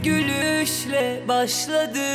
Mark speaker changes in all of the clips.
Speaker 1: gülüşle başladı.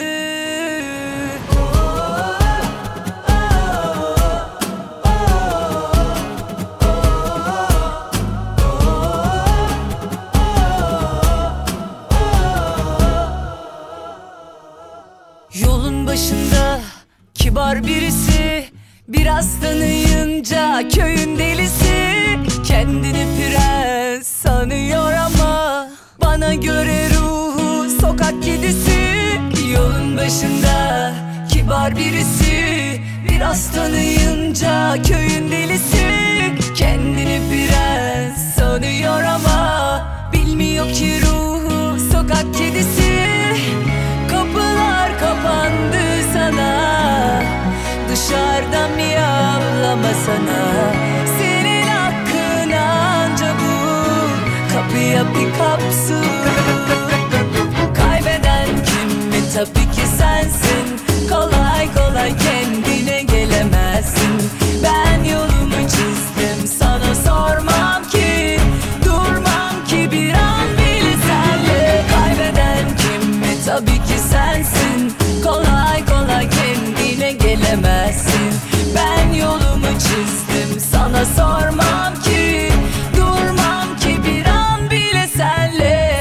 Speaker 1: Yolun başında kibar birisi, biraz tanıyınca köyün delisi. Kendini prens sanıyor ama bana göre ruhu sokak kedisi. Yolun başında kibar birisi, biraz tanıyınca köyün delisi. Kendini prens sanıyor ama bilmiyor ki ruhu sokak kedisi. Kapılar kapandı sana, dışarıdan miyavlama sana. Senin hakkın anca bu, kapıya bir kapsın. Kaybeden kim mi? Tabii ki sensin. Kolay kolay kendine gelemezsin. Ben yolumu çizdim, sana sormam ki, durmam ki bir an bile senle. Kaybeden kim mi? Tabii ki sensin. Kolay kolay kendine gelemezsin. Ben yolumu çizdim, sana sormam ki, durmam ki bir an bile senle.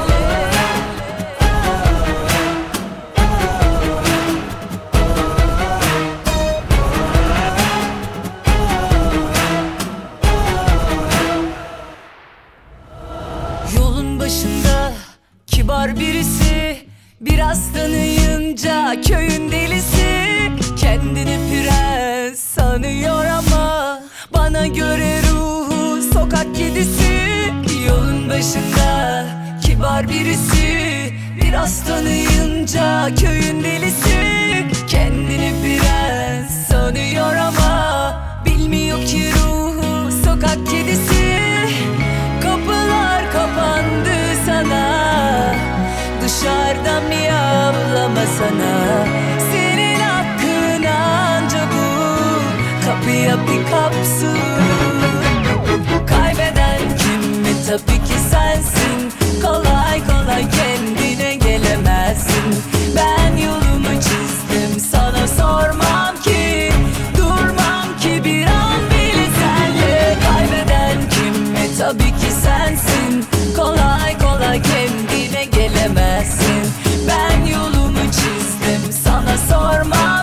Speaker 1: Yolun başında kibar birisi, biraz tanıyınca köyün delisi. Kendini prens sanıyor ama bana göre ruhu sokak kedisi. Yolun başında kibar birisi, biraz tanıyınca köyün delisi. Kendini prens sanıyor ama bilmiyor ki ruhu sokak kedisi. Kapılar kapandı sana, dışarıdan miyavlama sana. Senin hakkın anca bu, kapıya bir kapsın. Kaybeden kim mi? Tabii ki sensin. Kolay kolay kendine gelemezsin. Ben yolumu çizdim, sana sormam ki, durmam ki bir an bile senle. Kaybeden kim mi? Tabii ki sensin. Kolay kolay kendine gelemezsin. Ben yolumu çizdim, sana sormam